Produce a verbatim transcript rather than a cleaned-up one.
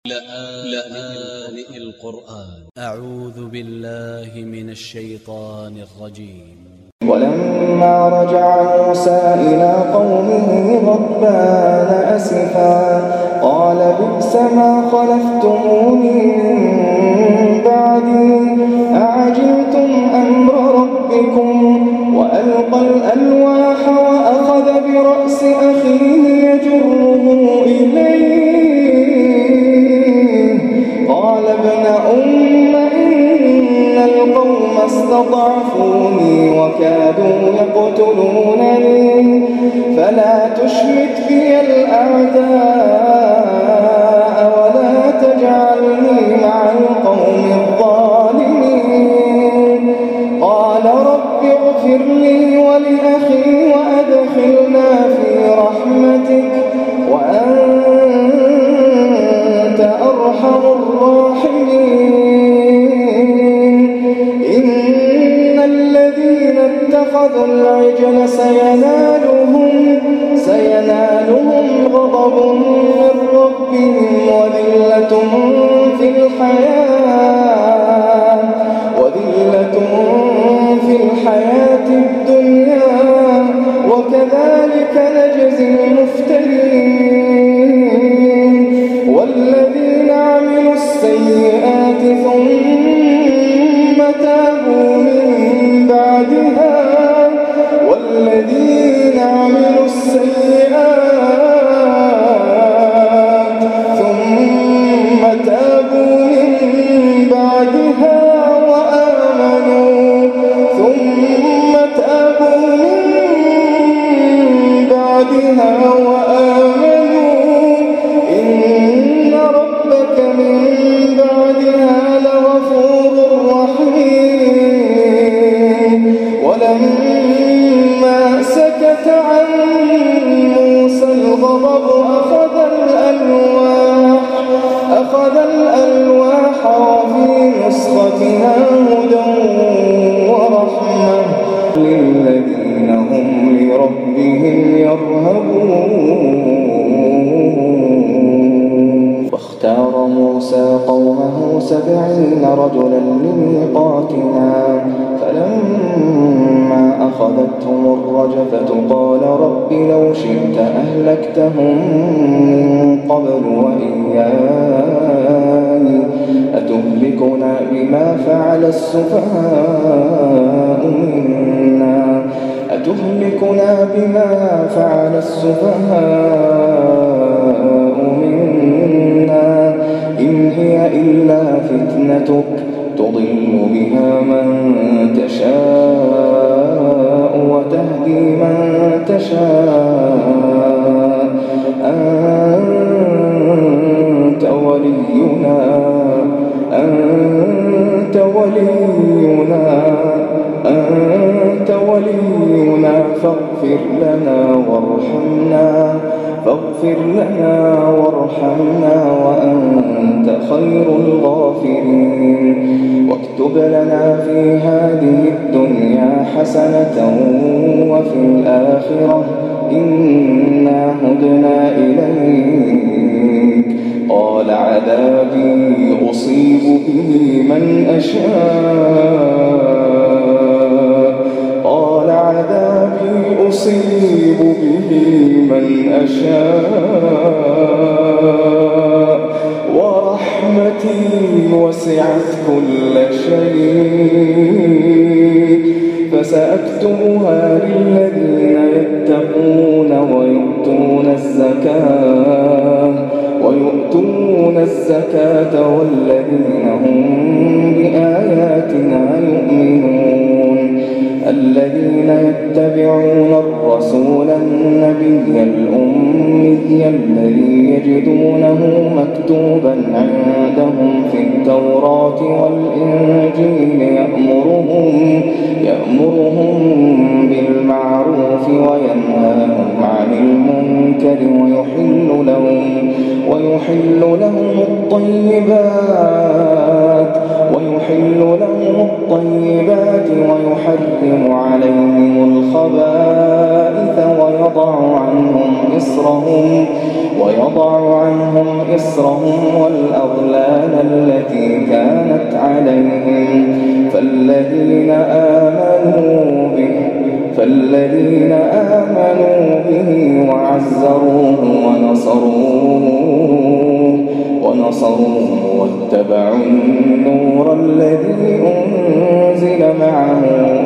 لآن القرآن أ ع و ذ ب ا ل ل ه من ا ل ش ي ط ا ن ا ل ج ي م ولما رجع موسى إلى قومه غضبان أسفا قال بئس ما خلفتموني من بعدي أعجلتم أمر ربكم وألقى الألواح وأخذ برأس أخيه يجره إليه قال ابن أم إن القوم استضعفوني وكادوا يقتلونني فلا تشمت بي الأعداء ولا تجعلني مع القوم الظالمين قال رب اغفر لي ولأخي وأدخلنا في رحمتك وأنت أرحم الراحمين إن الذين اتخذوا العجل سينالهم سينالهم غضب من ربهم وذلة في الحياة وذلة في الحياة الدنيا وكذلك نجزي المفترين والذين عملوا السيئات ثم تابوا من بعدها والذين عملوا السيئات ثم تابوا من بعدها وآمنوا ثم تابوا من بعدها وآمنوا إن ربك من بعدها لغفور رحيم ولما سكت عن موسى الغضب أخذ الألواح أخذ الألواح وفي نسختها هدى ورحمة للذين هم لربهم يرهبون واختار موسى قومه سبعين رجلا لميقاتنا فلما أخذتهم الرجفة قال رب لو شئت أهلكتهم من قبل وإياي أتهلكنا بما فعل السفهاء منا أتهلكنا بما فعل السفهاء منا إن هي إلا فتنتك تضل بها من تشاء وتهدي من تشاء أنت ولينا أنت ولينا أنت ولينا فاغفر لنا وارحمنا فاغفر لنا وارحمنا وأنت خير الغافرين واكتب لنا في هذه الدنيا حسنة وفي الآخرة إنا هدنا إليك قال عذابي أصيب به من أشاء قال عذابي أصيب به من أشاء ورحمتي وسعت كل شيء فسأكتبها للذين يتقون ويؤتون الزكاة ويؤتون الزكاة والذين هم بآياتنا يؤمنون الذين يتبعون الرسول النبي الأمي الذي يجدونه مكتوبا عندهم في التوراة والإنجيل يأمرهم يأمرهم بالمعروف وينهاهم عن المنكر ويحل لهم ويحل لهم الطيبات ويحل لهم الطيبات ويحرم عليهم الخبائث ويضع عنهم إصرهم ويضع عنهم إصرهم والأغلال فالذين آمنوا به فالذين آمنوا به وعزروه ونصروه ونصروه واتبعوا النور الذي أنزل معه